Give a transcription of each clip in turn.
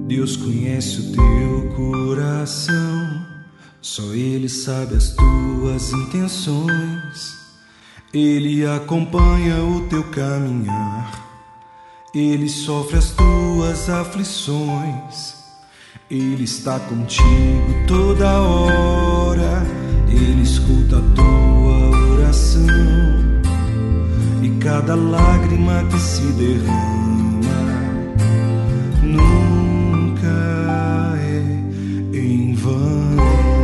Deus conhece o teu coração, só Ele sabe as tuas intenções. Ele acompanha o teu caminhar, Ele sofre as tuas aflições. Ele está contigo toda hora, Ele escuta a tua oração e cada lágrima que se derrama nunca é em vão.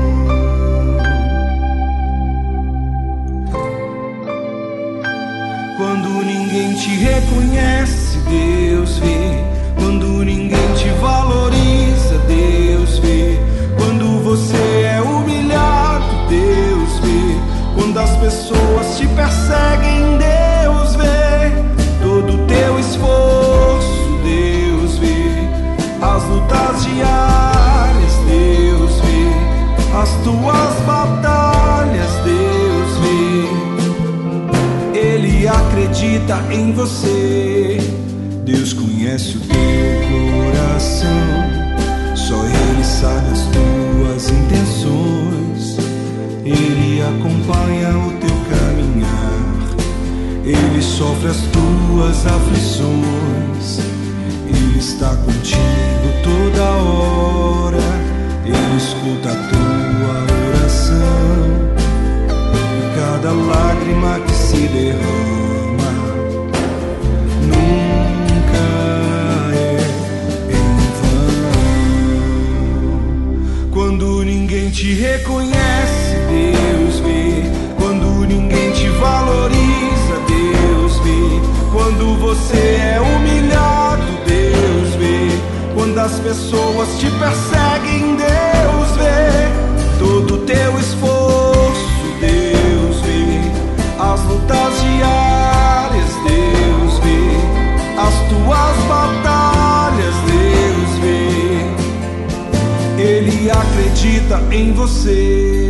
Quando ninguém te reconhece, Deus vê. Quando ninguém te valoriza, Deus vê. Quando você é humilhado, Deus vê. Quando as pessoas te perseguem, Deus vê. Todo o teu esforço, Deus vê. As lutas diárias, Deus vê. As tuas batalhas, Deus vê. Ele acredita em você. Deus conhece o teu coração, só Ele sabe as tuas intenções. Ele acompanha o teu caminhar, Ele sofre as tuas aflições. Ele está contigo toda hora, Ele escuta a tua oração e cada lágrima que se derrama nunca é em vão. Quando ninguém te reconhece, Deus vê. Quando ninguém te valoriza, Deus vê. Quando você é humilhado, Deus vê. Quando as pessoas te perseguem, Deus vê. Todo o teu esforço, Deus vê. As lutas diárias, Deus vê. As tuas batalhas, Deus vê. Ele acredita em você.